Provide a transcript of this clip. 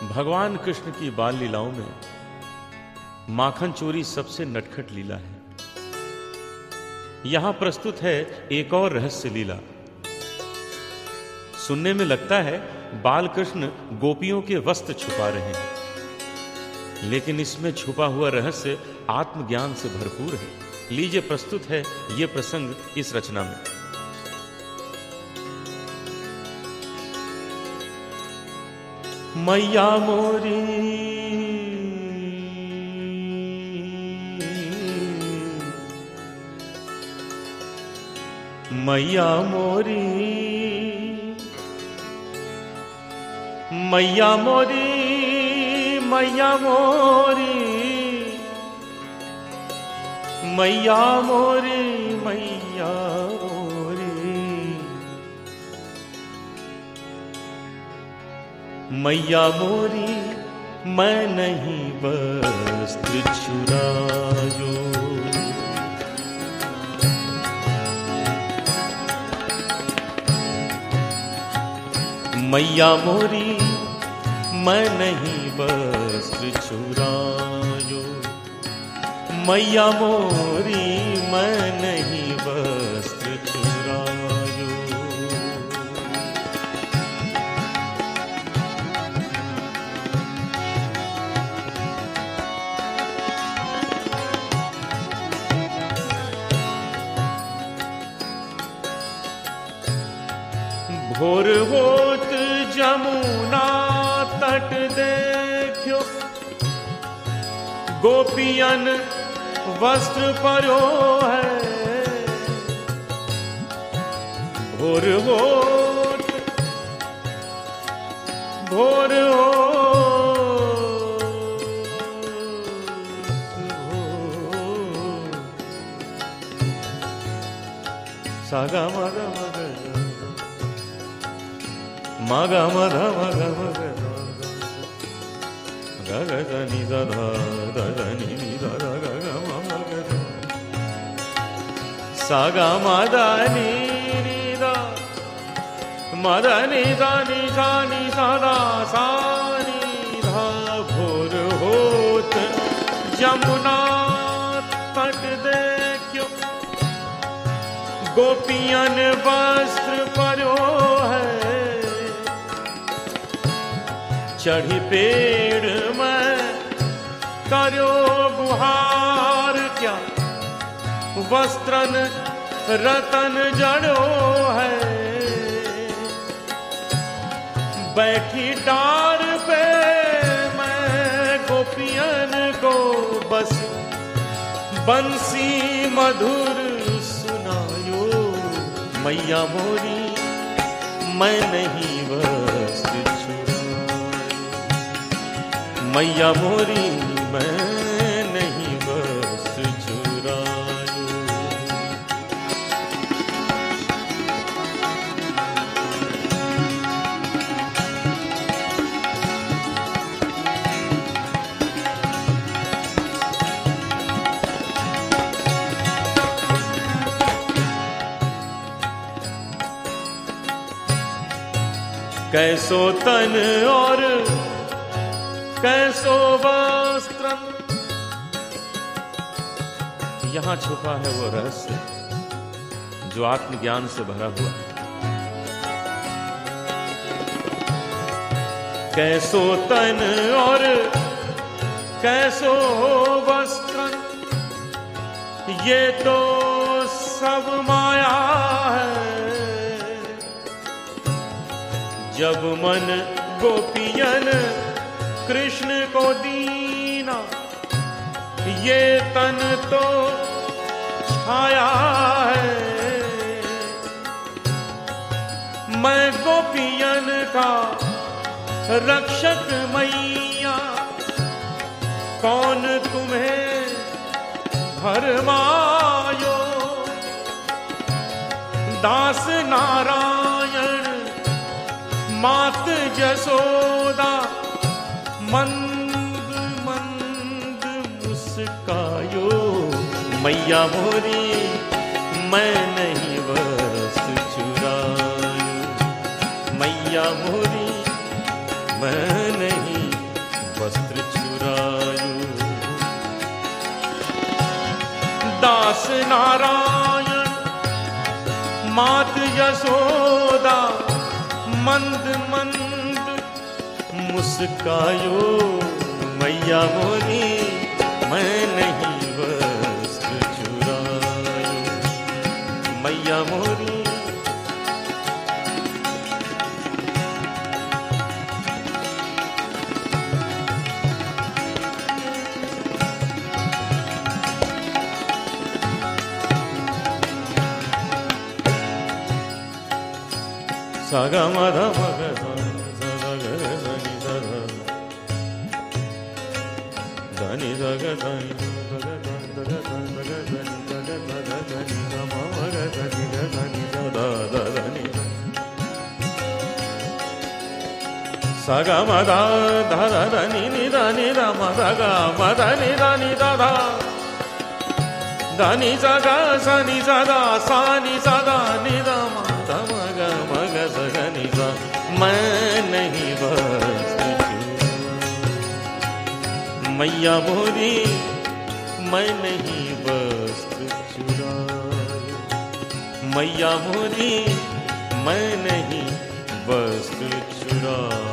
भगवान कृष्ण की बाल लीलाओं में माखन चोरी सबसे नटखट लीला है। यहां प्रस्तुत है एक और रहस्य लीला। सुनने में लगता है बाल कृष्ण गोपियों के वस्त्र छुपा रहे हैं, लेकिन इसमें छुपा हुआ रहस्य आत्मज्ञान से भरपूर है। लीजिए प्रस्तुत है यह प्रसंग इस रचना में। मैया मोरी मैया मोरी मैया मोरी मैया मोरी मैया मोरी मैया मोरी मैया मोरी मैं नहीं वस्त्र चुरायो, मैया मोरी मैं नहीं वस्त्र चुरायो, मैया मोरी मैं नहीं वस्त्र चुरायो। भोर होत जमुना तट देखो, गोपियन वस्त्र परो है। भोर होत भोर सागा मगा मगा मगा मगा मगा मगा गा गा गा नि दा धा दा दा नि नि दा दा गा गा मा मा गा धा सा गा मा दा नि नि दा मा दा नि दा नि सा नि सा दा सा नि धा। भोर होत जमुना तट देखो, गोपियन वस्त्र परो है। चढ़ी पेड़ में करो गुहार क्या, वस्त्रन रतन जड़ो है। बैठी डार पे मैं गोपियन को बस बंसी मधुर सुनायो, मैया मोरी मैं नहीं वस्त्र मैया मोरी मैं नहीं वस्त्र चुरायो। कैसो तन और कैसो वस्त्र, यहां छुपा है वो रहस्य जो आत्मज्ञान से भरा हुआ है। कैसो तन और कैसो वस्त्र, ये तो सब माया है। जब मन गोपियन कृष्ण को दीना, ये तन तो छाया है। मैं गोपियन का रक्षक मैया, कौन तुम्हें भरमायो। दास नारायण मात जसोदा, मंद मंद मुस्कायो। मैया मोरी मैं नहीं वस्त्र चुरायो, मैया मोरी मैं नहीं नारायण मात यशोदा मंद मंद मुस्कायो मैया मोरी मैं नहीं वस्त्र चुरायो मैया मोरी। सागा मध मग धनि जग धनि सागा मदा धर धनि नि धनि ध मद ग मद नि धनि ध धनि सगा सनि सदा सानि सदा नि ध मद मग मग सगनि सा मैं नहीं वस्त्र मैया मोरी मैं नहीं वस्त्र चुरायो मैया मोरी मैं नहीं वस्त्र चुरायो।